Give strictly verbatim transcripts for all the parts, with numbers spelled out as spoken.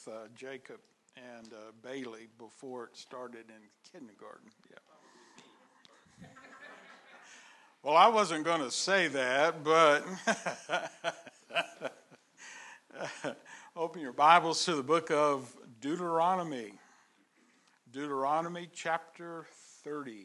with uh, Jacob and uh, Bailey before it started in kindergarten. Yeah. Well, I wasn't going to say that, but open your Bibles to the book of Deuteronomy. Deuteronomy chapter thirty.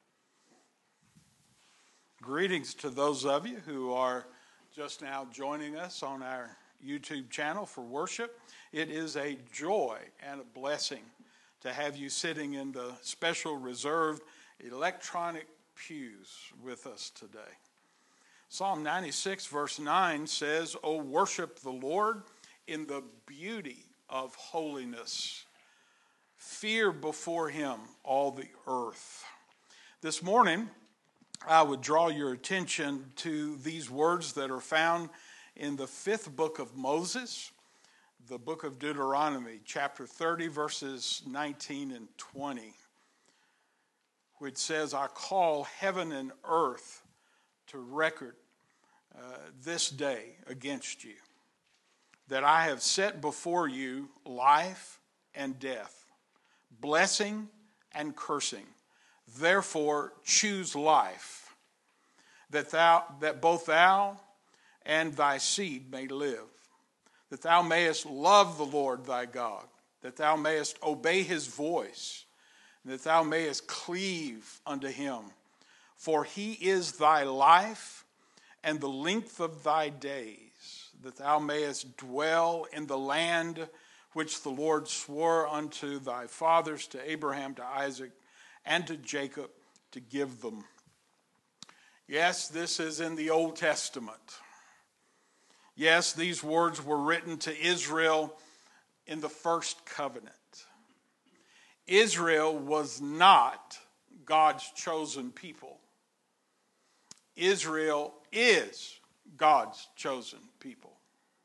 Greetings to those of you who are just now joining us on our YouTube channel for worship. It is a joy and a blessing to have you sitting in the special reserved electronic pews with us today. Psalm ninety-six verse nine says, "O worship the Lord in the beauty of holiness. Fear before him all the earth." This morning, I would draw your attention to these words that are found in the fifth book of Moses, the book of Deuteronomy, chapter thirty, verses nineteen and twenty, which says, "I call heaven and earth to record uh, this day against you, that I have set before you life and death, blessing and cursing. Therefore choose life, that thou that both thou and thy seed may live, that thou mayest love the Lord thy God, that thou mayest obey his voice, and that thou mayest cleave unto him. For he is thy life and the length of thy days, that thou mayest dwell in the land which the Lord swore unto thy fathers, to Abraham, to Isaac, and to Jacob, to give them." Yes, this is in the Old Testament. Yes, these words were written to Israel in the first covenant. Israel was not God's chosen people. Israel is God's chosen people.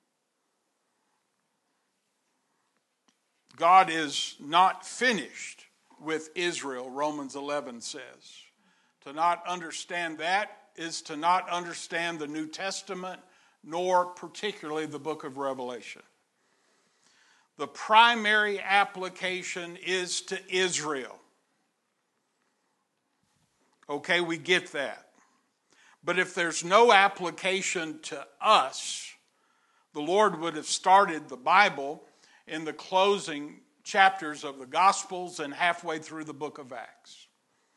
God is not finished with Israel, Romans eleven says. To not understand that is to not understand the New Testament, nor particularly the book of Revelation. The primary application is to Israel. Okay, we get that. But if there's no application to us, the Lord would have started the Bible in the closing chapters of the Gospels and halfway through the book of Acts.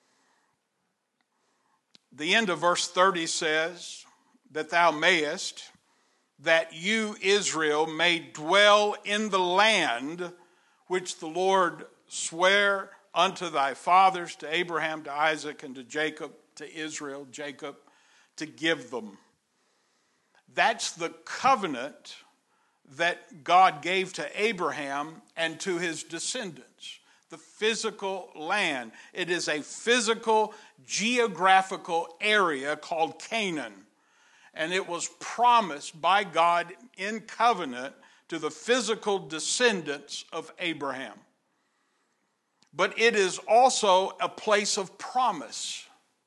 The end of verse thirty says, "That thou mayest, that you, Israel, may dwell in the land which the Lord sware unto thy fathers, to Abraham, to Isaac, and to Jacob," to Israel, Jacob, "to give them." That's the covenant that God gave to Abraham and to his descendants. The physical land. It is a physical, geographical area called Canaan. And it was promised by God in covenant to the physical descendants of Abraham. But it is also a place of promise.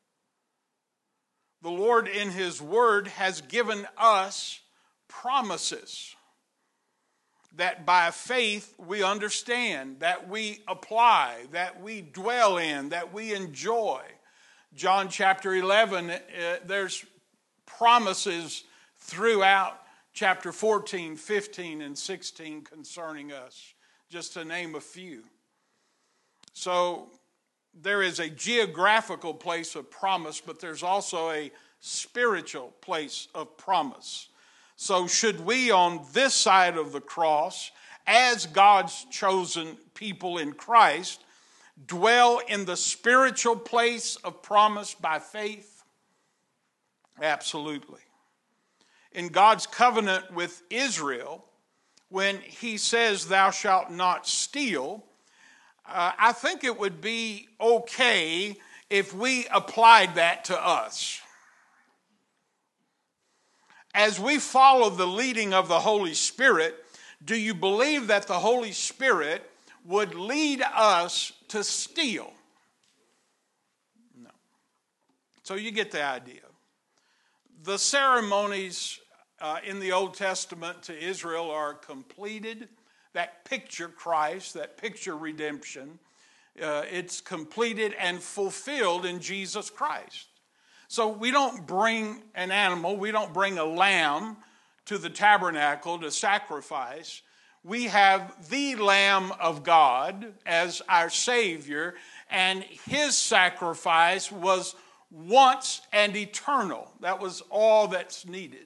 The Lord in his word has given us promises that by faith we understand, that we apply, that we dwell in, that we enjoy. John chapter eleven, uh, there's promises throughout chapter fourteen, fifteen, and sixteen concerning us, just to name a few. So there is a geographical place of promise, but there's also a spiritual place of promise. So should we on this side of the cross, as God's chosen people in Christ, dwell in the spiritual place of promise by faith? Absolutely. In God's covenant with Israel, when he says, "Thou shalt not steal," uh, I think it would be okay if we applied that to us. As we follow the leading of the Holy Spirit, do you believe that the Holy Spirit would lead us to steal? No. So you get the idea. The ceremonies uh, in the Old Testament to Israel are completed. that picture Christ, that picture redemption. Uh, it's completed and fulfilled in Jesus Christ. So we don't bring an animal, we don't bring a lamb to the tabernacle to sacrifice. We have the Lamb of God as our Savior, and his sacrifice was once and eternal. That was all that's needed.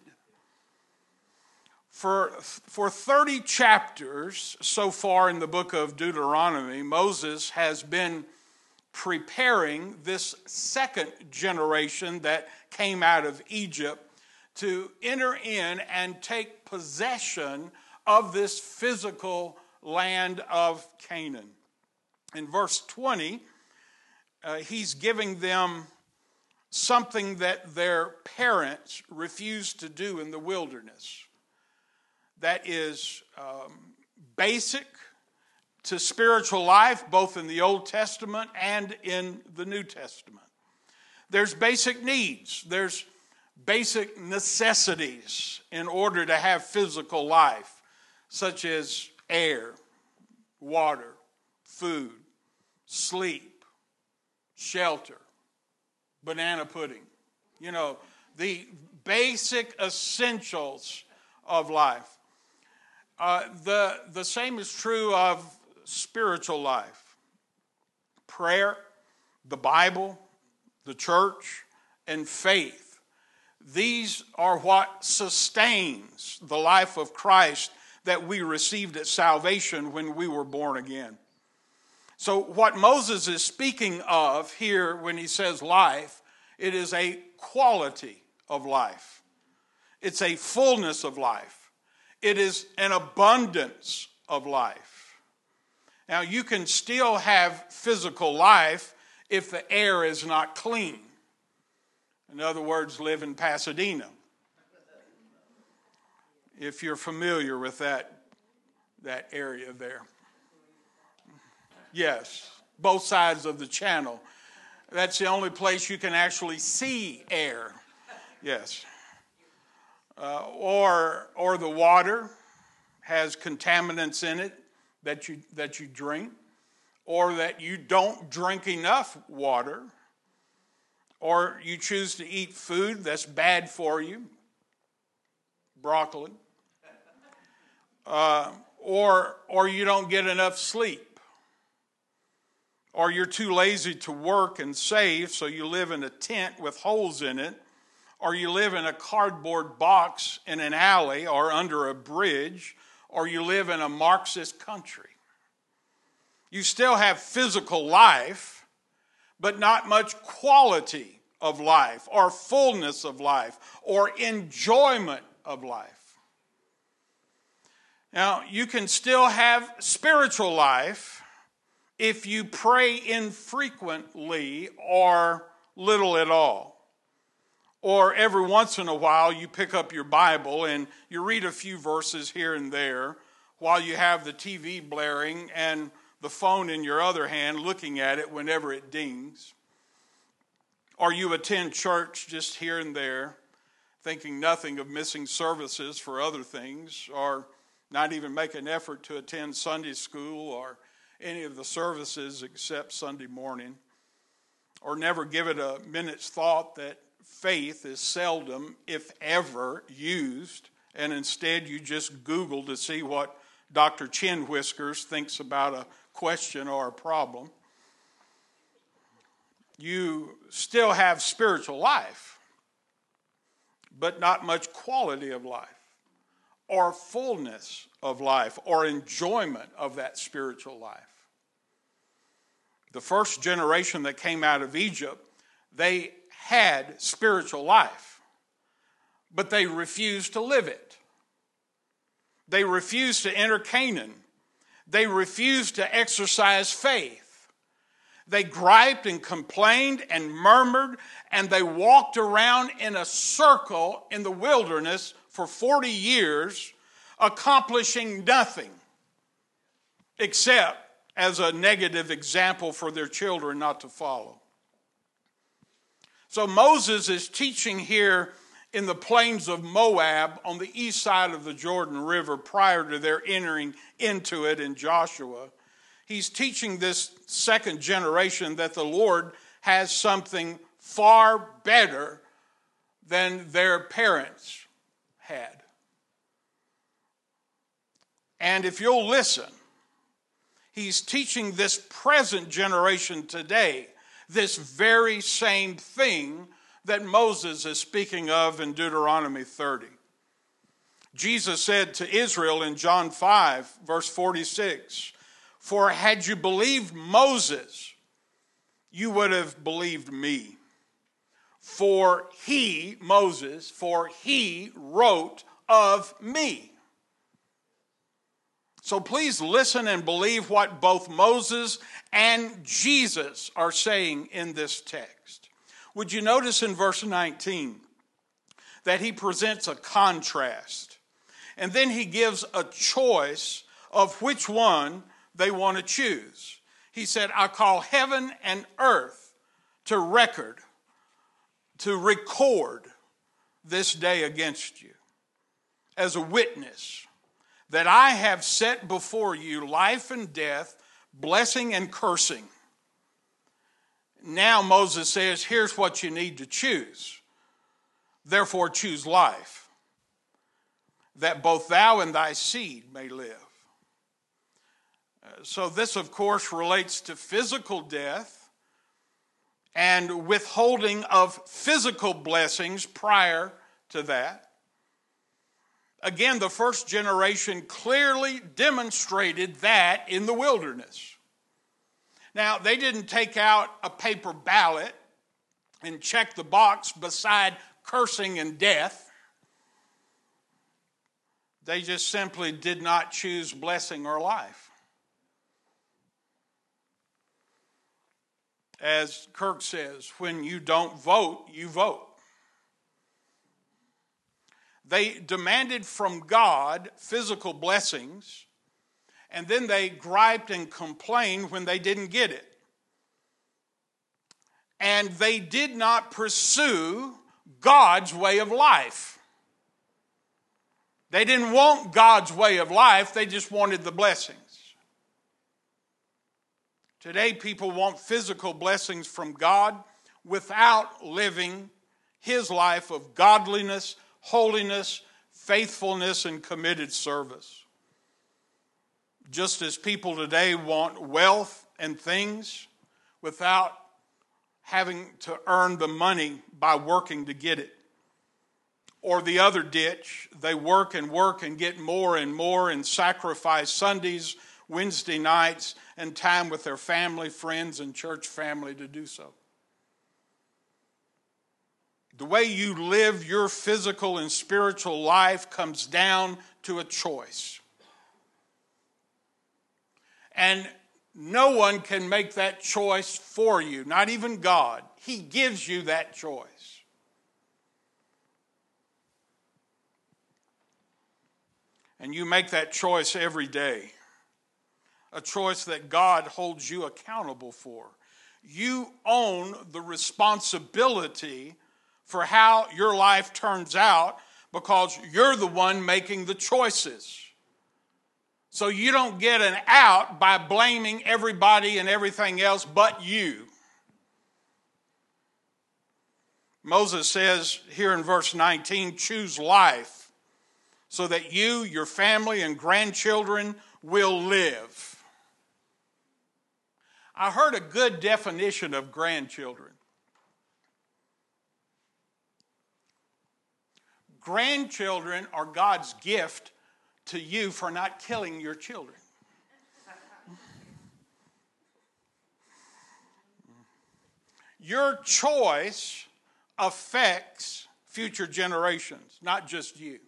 For, for thirty chapters so far in the book of Deuteronomy, Moses has been preparing this second generation that came out of Egypt to enter in and take possession of this physical land of Canaan. In verse twenty, uh, he's giving them something that their parents refused to do in the wilderness. That is um, basic to spiritual life, both in the Old Testament and in the New Testament. There's basic needs. There's basic necessities in order to have physical life, such as air, water, food, sleep, shelter, banana pudding. You know, the basic essentials of life. Uh, the, the same is true of spiritual life. Prayer, the Bible, the church, and faith. These are what sustains the life of Christ that we received at salvation when we were born again. So what Moses is speaking of here when he says life, it is a quality of life. It's a fullness of life. It is an abundance of life. Now, you can still have physical life if the air is not clean. In other words, live in Pasadena. If you're familiar with that, that area there. Yes, both sides of the channel. That's the only place you can actually see air. Yes. Uh, or or the water has contaminants in it that you that you drink, or that you don't drink enough water, or you choose to eat food that's bad for you, broccoli, uh, or or you don't get enough sleep, or you're too lazy to work and save, so you live in a tent with holes in it, or you live in a cardboard box in an alley or under a bridge, or you live in a Marxist country. You still have physical life, but not much quality of life, or fullness of life, or enjoyment of life. Now, you can still have spiritual life if you pray infrequently or little at all. Or every once in a while you pick up your Bible and you read a few verses here and there while you have the T V blaring and the phone in your other hand looking at it whenever it dings. Or you attend church just here and there, thinking nothing of missing services for other things, or not even make an effort to attend Sunday school or any of the services except Sunday morning, or never give it a minute's thought that faith is seldom, if ever, used, and instead you just Google to see what Doctor Chin Whiskers thinks about a question or a problem. You still have spiritual life, but not much quality of life, or fullness of life, or enjoyment of that spiritual life. The first generation that came out of Egypt, they had spiritual life, but they refused to live it. They refused to enter Canaan. They refused to exercise faith. They griped and complained and murmured, and they walked around in a circle in the wilderness for forty years, accomplishing nothing except as a negative example for their children not to follow. So Moses is teaching here in the plains of Moab on the east side of the Jordan River prior to their entering into it in Joshua. He's teaching this second generation that the Lord has something far better than their parents had. And if you'll listen, he's teaching this present generation today this very same thing that Moses is speaking of in Deuteronomy thirty. Jesus said to Israel in John five, verse forty-six, "For had you believed Moses, you would have believed me. For he, Moses, for he wrote of me." So please listen and believe what both Moses and Jesus are saying in this text. Would you notice in verse nineteen that he presents a contrast, and then he gives a choice of which one they want to choose. He said, "I call heaven and earth to record, to record this day against you as a witness that I have set before you life and death, blessing and cursing." Now Moses says, here's what you need to choose. "Therefore choose life, that both thou and thy seed may live." So this, of course, relates to physical death and withholding of physical blessings prior to that. Again, the first generation clearly demonstrated that in the wilderness. Now, they didn't take out a paper ballot and check the box beside cursing and death. They just simply did not choose blessing or life. As Kirk says, when you don't vote, you vote. They demanded from God physical blessings, and then they griped and complained when they didn't get it. And they did not pursue God's way of life. They didn't want God's way of life, they just wanted the blessings. Today, people want physical blessings from God without living his life of godliness, holiness, faithfulness, and committed service. Just as people today want wealth and things without having to earn the money by working to get it. Or the other ditch, they work and work and get more and more and sacrifice Sundays, Wednesday nights, and time with their family, friends, and church family to do so. The way you live your physical and spiritual life comes down to a choice. And no one can make that choice for you, not even God. He gives you that choice. And you make that choice every day. A choice that God holds you accountable for. You own the responsibility for how your life turns out because you're the one making the choices. So you don't get an out by blaming everybody and everything else but you. Moses says here in verse nineteen, choose life so that you, your family, and grandchildren will live. I heard a good definition of grandchildren. Grandchildren are God's gift to you for not killing your children. Your choice affects future generations, not just you.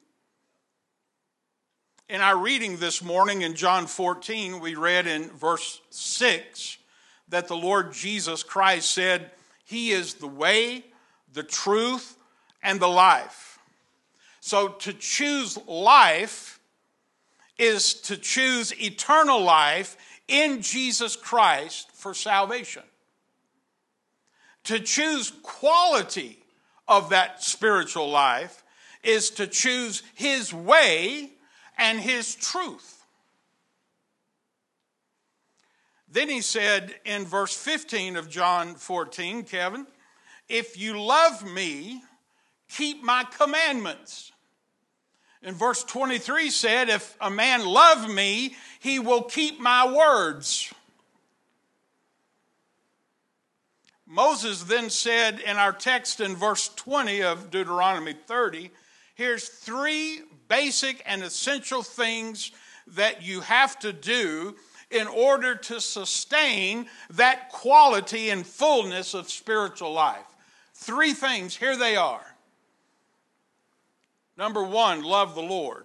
In our reading this morning in John fourteen, we read in verse six that the Lord Jesus Christ said, He is the way, the truth, and the life. So to choose life is to choose eternal life in Jesus Christ for salvation. To choose quality of that spiritual life is to choose his way and his truth. Then he said in verse fifteen of John fourteen, Kevin, if you love me, keep my commandments. And verse twenty-three said, if a man love me, he will keep my words. Moses then said in our text in verse twenty of Deuteronomy thirty, here's three basic and essential things that you have to do in order to sustain that quality and fullness of spiritual life. Three things, here they are. Number one, love the Lord.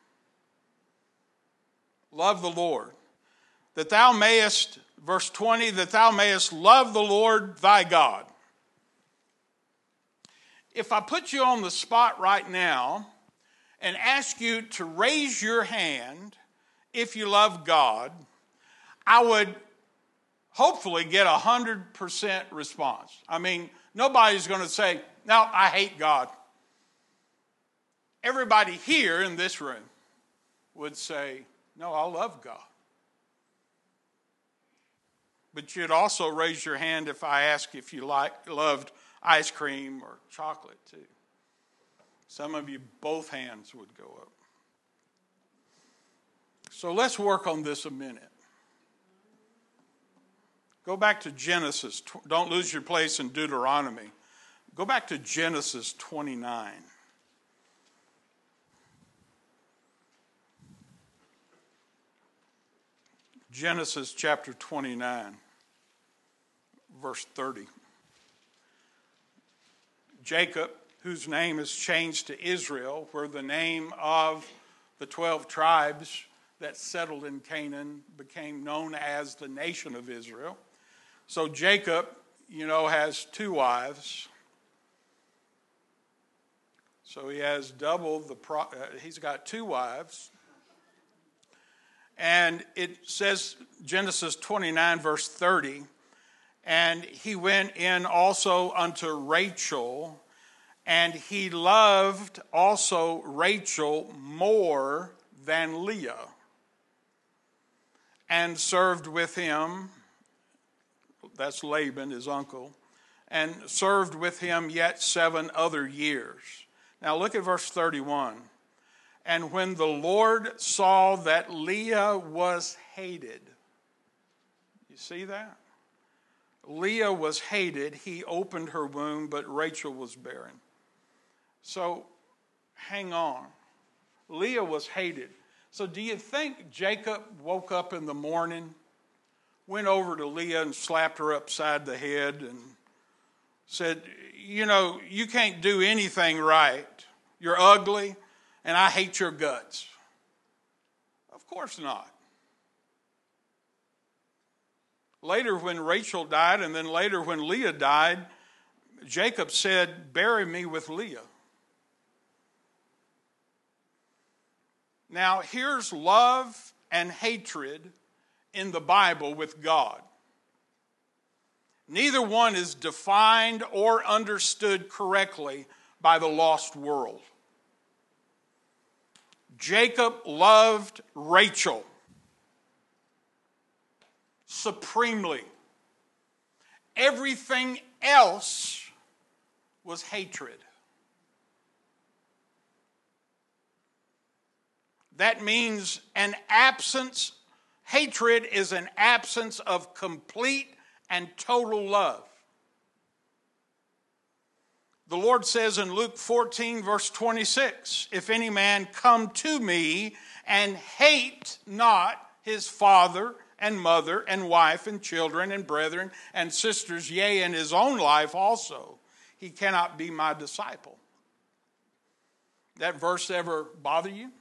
Love the Lord. That thou mayest, verse twenty, that thou mayest love the Lord thy God. If I put you on the spot right now and ask you to raise your hand if you love God, I would hopefully get a one hundred percent response. I mean, nobody's going to say, no, I hate God. Everybody here in this room would say, no, I love God. But you'd also raise your hand if I ask if you like, loved ice cream or chocolate too. Some of you, both hands would go up. So let's work on this a minute. Go back to Genesis. Don't lose your place in Deuteronomy. Go back to Genesis twenty-nine. Genesis chapter twenty-nine, verse thirty. Jacob, whose name is changed to Israel, where the name of the twelve tribes that settled in Canaan became known as the nation of Israel. So Jacob, you know, has two wives. So he has double the, pro- uh, he's got two wives. And it says, Genesis twenty-nine, verse thirty, and he went in also unto Rachel, and he loved also Rachel more than Leah, and served with him, that's Laban, his uncle, and served with him yet seven other years. Now look at verse thirty-one. And when the Lord saw that Leah was hated, you see that? Leah was hated. He opened her womb, but Rachel was barren. So hang on. Leah was hated. So do you think Jacob woke up in the morning, went over to Leah and slapped her upside the head and said, you know, you can't do anything right. You're ugly. And I hate your guts? Of course not. Later when Rachel died, and then later when Leah died, Jacob said, bury me with Leah. Now here's love and hatred in the Bible with God. Neither one is defined or understood correctly by the lost world. Jacob loved Rachel supremely. Everything else was hatred. That means an absence, hatred is an absence of complete and total love. The Lord says in Luke fourteen, verse twenty-six, if any man come to me and hate not his father and mother and wife and children and brethren and sisters, yea, and his own life also, he cannot be my disciple. That verse ever bother you?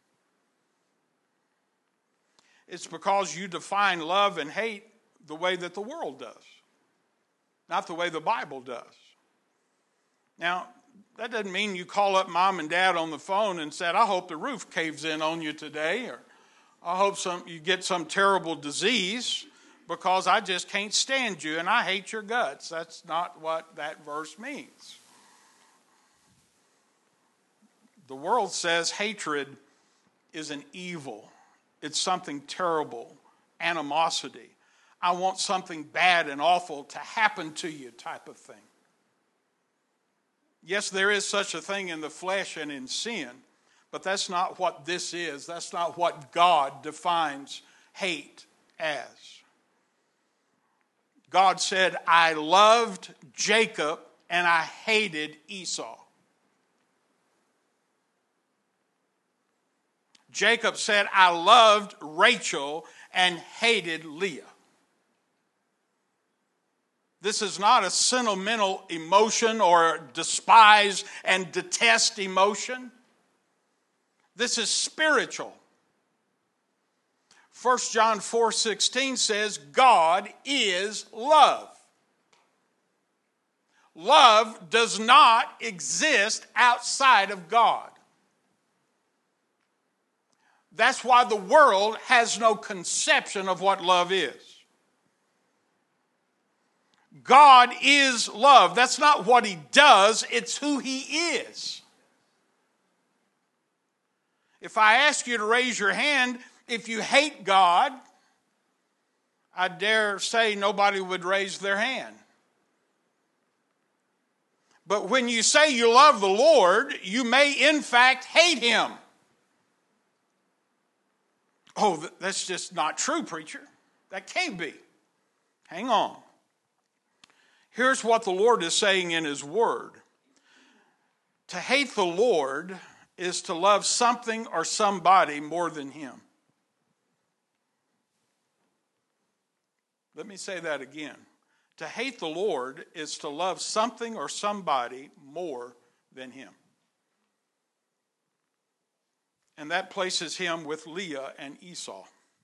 It's because you define love and hate the way that the world does, not the way the Bible does. Now, that doesn't mean you call up mom and dad on the phone and said, I hope the roof caves in on you today, or I hope some you get some terrible disease because I just can't stand you and I hate your guts. That's not what that verse means. The world says hatred is an evil. It's something terrible, animosity. I want something bad and awful to happen to you type of thing. Yes, there is such a thing in the flesh and in sin, but that's not what this is. That's not what God defines hate as. God said, I loved Jacob and I hated Esau. Jacob said, I loved Rachel and hated Leah. This is not a sentimental emotion or despise and detest emotion. This is spiritual. First John four sixteen says, God is love. Love does not exist outside of God. That's why the world has no conception of what love is. God is love. That's not what he does, it's who he is. If I ask you to raise your hand, if you hate God, I dare say nobody would raise their hand. But when you say you love the Lord, you may in fact hate him. Oh, that's just not true, preacher. That can't be. Hang on. Here's what the Lord is saying in his word. To hate the Lord is to love something or somebody more than him. Let me say that again. To hate the Lord is to love something or somebody more than him. And that places him with Leah and Esau.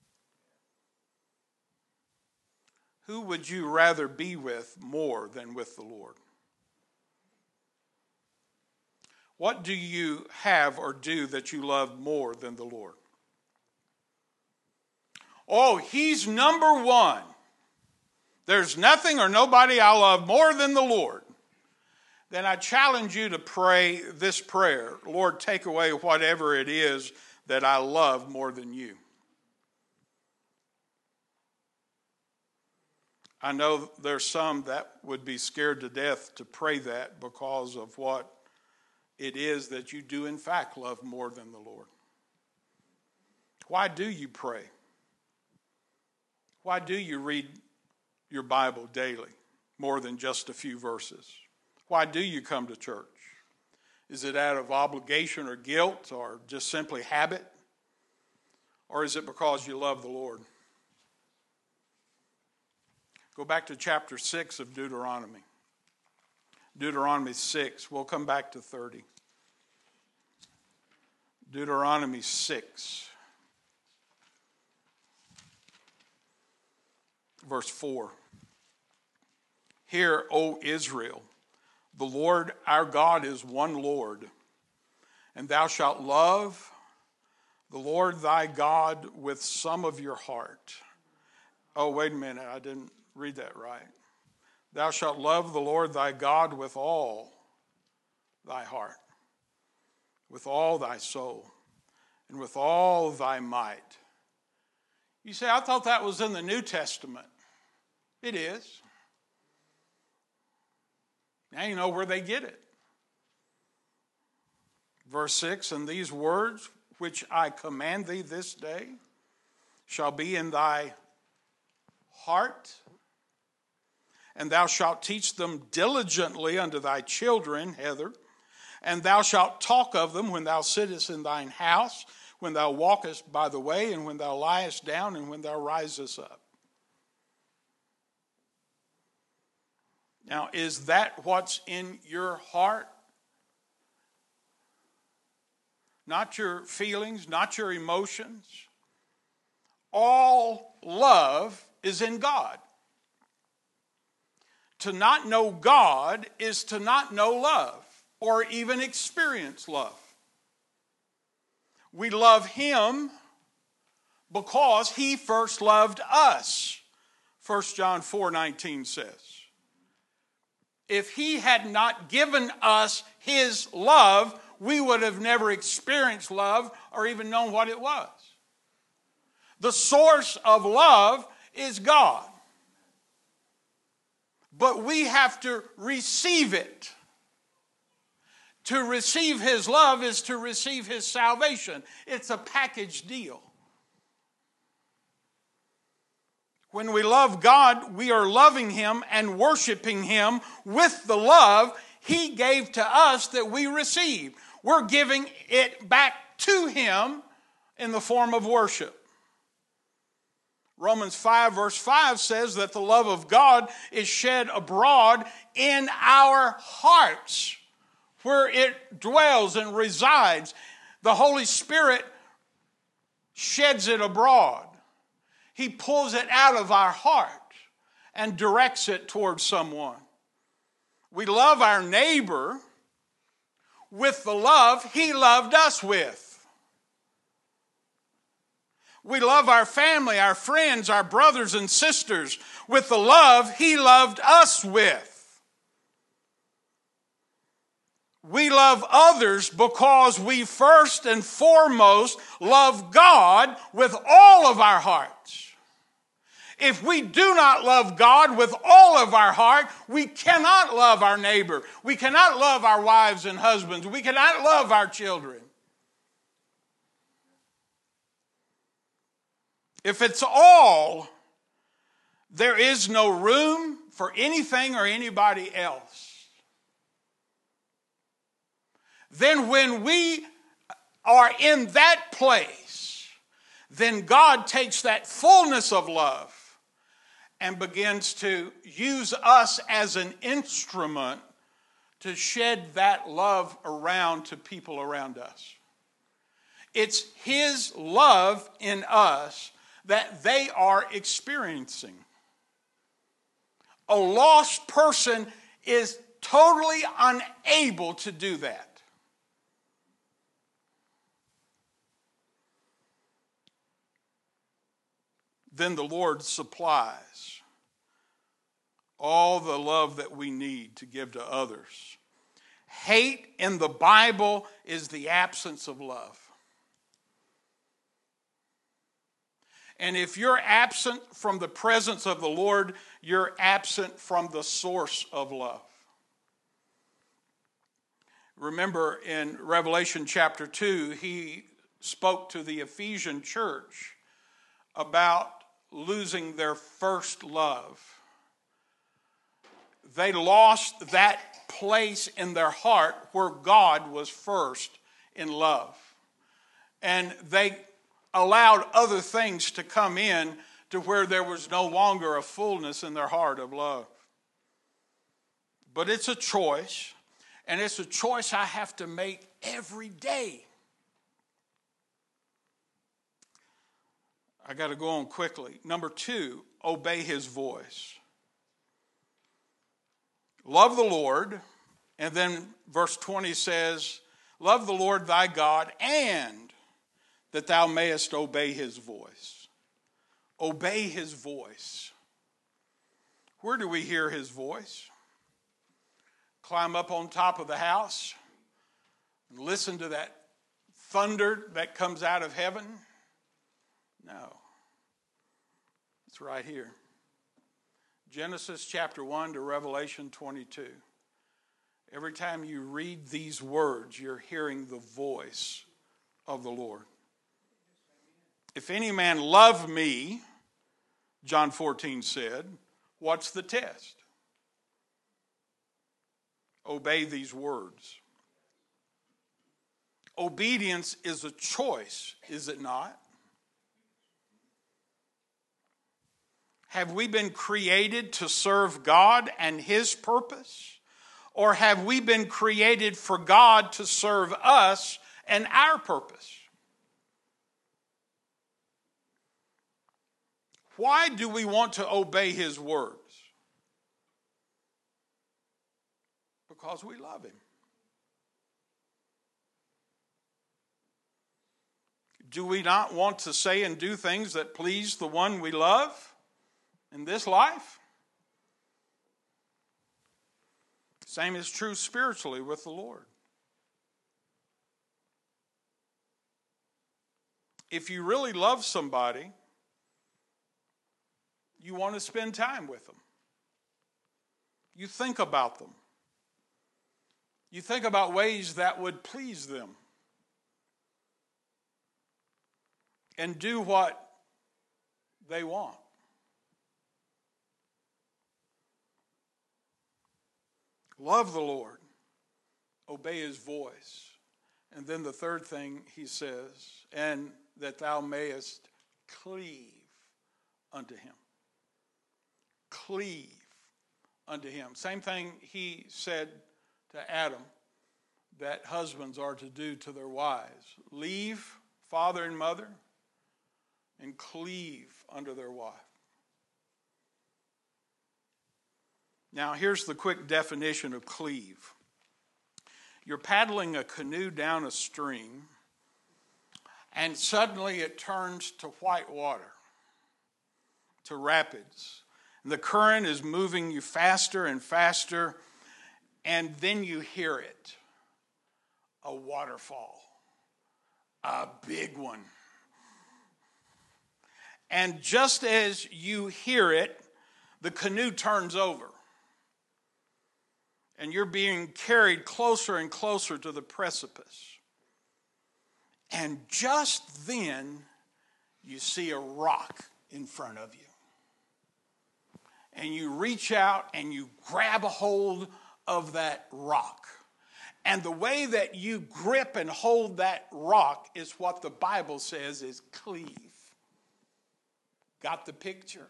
Who would you rather be with more than with the Lord? What do you have or do that you love more than the Lord? Oh, he's number one. There's nothing or nobody I love more than the Lord. Then I challenge you to pray this prayer. Lord, take away whatever it is that I love more than you. I know there's some that would be scared to death to pray that because of what it is that you do in fact love more than the Lord. Why do you pray? Why do you read your Bible daily more than just a few verses? Why do you come to church? Is it out of obligation or guilt or just simply habit? Or is it because you love the Lord? Go back to chapter six of Deuteronomy. Deuteronomy six. We'll come back to thirty. Deuteronomy six. Verse four. Hear, O Israel, the Lord our God is one Lord, and thou shalt love the Lord thy God with some of your heart. Oh, wait a minute, I didn't read that right. Thou shalt love the Lord thy God with all thy heart, with all thy soul, and with all thy might. You say, I thought that was in the New Testament. It is. Now you know where they get it. Verse six, and these words which I command thee this day shall be in thy heart, and thou shalt teach them diligently unto thy children, Heather, and thou shalt talk of them when thou sittest in thine house, when thou walkest by the way, and when thou liest down, and when thou risest up. Now, is that what's in your heart? Not your feelings, not your emotions. All love is in God. To not know God is to not know love or even experience love. We love him because he first loved us, First John four nineteen says. If he had not given us his love, we would have never experienced love or even known what it was. The source of love is God. But we have to receive it. To receive His love is to receive His salvation. It's a package deal. When we love God, we are loving Him and worshiping Him with the love He gave to us that we received. We're giving it back to Him in the form of worship. Romans five verse five says that the love of God is shed abroad in our hearts, where it dwells and resides. The Holy Spirit sheds it abroad. He pulls it out of our heart and directs it towards someone. We love our neighbor with the love He loved us with. We love our family, our friends, our brothers and sisters with the love He loved us with. We love others because we first and foremost love God with all of our hearts. If we do not love God with all of our heart, we cannot love our neighbor. We cannot love our wives and husbands. We cannot love our children. If it's all, there is no room for anything or anybody else. Then when we are in that place, then God takes that fullness of love and begins to use us as an instrument to shed that love around to people around us. It's His love in us that they are experiencing. A lost person is totally unable to do that. Then the Lord supplies all the love that we need to give to others. Hate in the Bible is the absence of love. And if you're absent from the presence of the Lord, you're absent from the source of love. Remember in Revelation chapter two, He spoke to the Ephesian church about losing their first love. They lost that place in their heart where God was first in love. And they allowed other things to come in to where there was no longer a fullness in their heart of love. But it's a choice, and it's a choice I have to make every day. I got to go on quickly. Number two, obey His voice. Love the Lord, and then verse twenty says, love the Lord thy God, and that thou mayest obey His voice. Obey His voice. Where do we hear His voice? Climb up on top of the house and listen to that thunder that comes out of heaven? No. It's right here. Genesis chapter one to Revelation twenty-two. Every time you read these words, you're hearing the voice of the Lord. If any man love me, John fourteen said, what's the test? Obey these words. Obedience is a choice, is it not? Have we been created to serve God and His purpose? Or have we been created for God to serve us and our purpose? Why do we want to obey His words? Because we love Him. Do we not want to say and do things that please the one we love in this life? Same is true spiritually with the Lord. if you really love somebody, you want to spend time with them. You think about them. You think about ways that would please them. And do what they want. Love the Lord. Obey his voice. And then the third thing he says, and that thou mayest cleave unto him. Cleave unto him. Same thing he said to Adam that husbands are to do to their wives. Leave father and mother and cleave unto their wife. Now, here's the quick definition of cleave. You're paddling a canoe down a stream, and suddenly it turns to white water, to rapids. And the current is moving you faster and faster, and then you hear it. A waterfall. A big one. And just as you hear it, the canoe turns over. And you're being carried closer and closer to the precipice. And just then, you see a rock in front of you. And you reach out and you grab a hold of that rock. And the way that you grip and hold that rock is what the Bible says is cleave. Got the picture?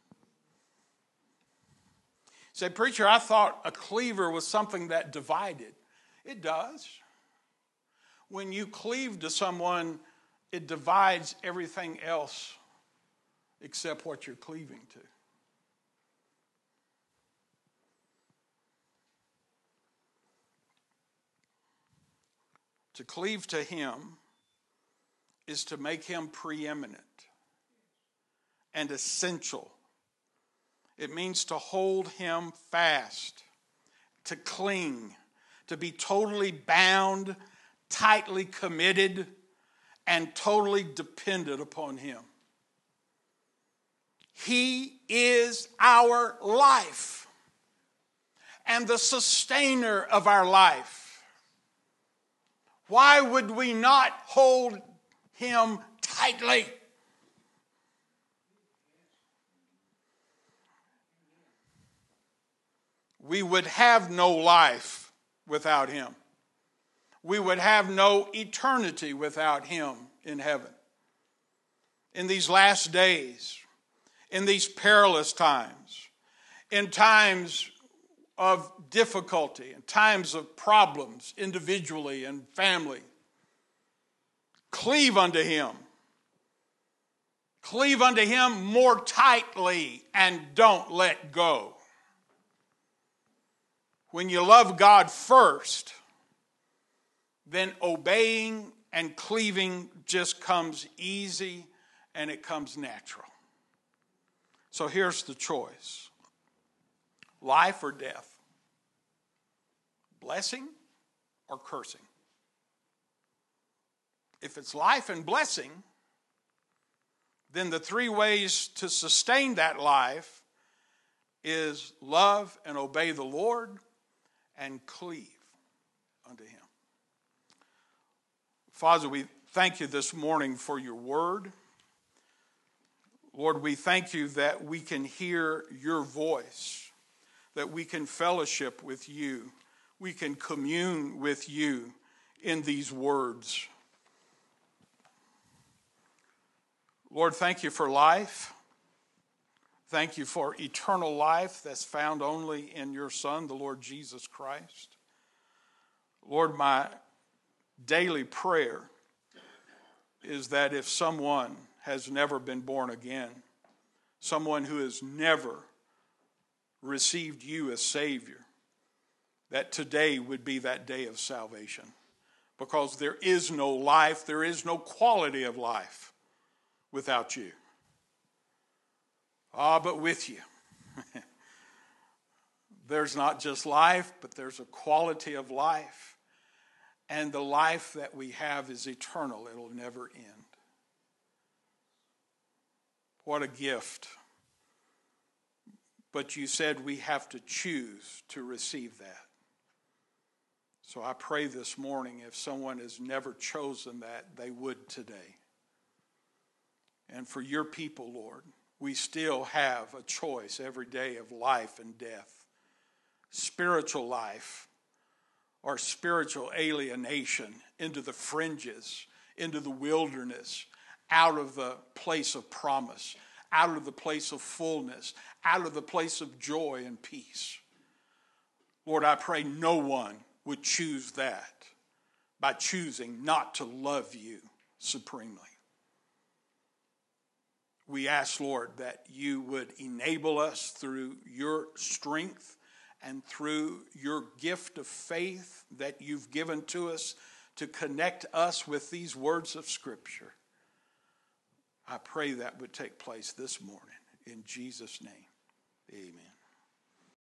Say, preacher, I thought a cleaver was something that divided. It does. When you cleave to someone, it divides everything else except what you're cleaving to. To cleave to him is to make him preeminent and essential. It means to hold him fast, to cling, to be totally bound, tightly committed, and totally dependent upon him. He is our life and the sustainer of our life. Why would we not hold him tightly? We would have no life without him. We would have no eternity without him in heaven. In these last days, in these perilous times, in times of difficulty, in times of problems, individually and family, cleave unto him. Cleave unto him more tightly and don't let go. When you love God first, then obeying and cleaving just comes easy and it comes natural. So here's the choice. Life or death? Blessing or cursing? If it's life and blessing, then the three ways to sustain that life is love and obey the Lord and cleave unto him. Father, we thank you this morning for your word. Lord, we thank you that we can hear your voice, that we can fellowship with you, we can commune with you in these words. Lord, thank you for life. Thank you for eternal life that's found only in your Son, the Lord Jesus Christ. Lord, my daily prayer is that if someone has never been born again, someone who has never received you as Savior, that today would be that day of salvation. Because there is no life, there is no quality of life without you. Ah, but with you, there's not just life, but there's a quality of life. And the life that we have is eternal. It'll never end. What a gift. But you said we have to choose to receive that. So I pray this morning, if someone has never chosen that, they would today. And for your people, Lord, we still have a choice every day of life and death. Spiritual life or spiritual alienation into the fringes, into the wilderness, out of the place of promise, out of the place of fullness, out of the place of joy and peace. Lord, I pray no one would choose that by choosing not to love you supremely. We ask, Lord, that you would enable us through your strength and through your gift of faith that you've given to us to connect us with these words of Scripture. I pray that would take place this morning. In Jesus' name, amen.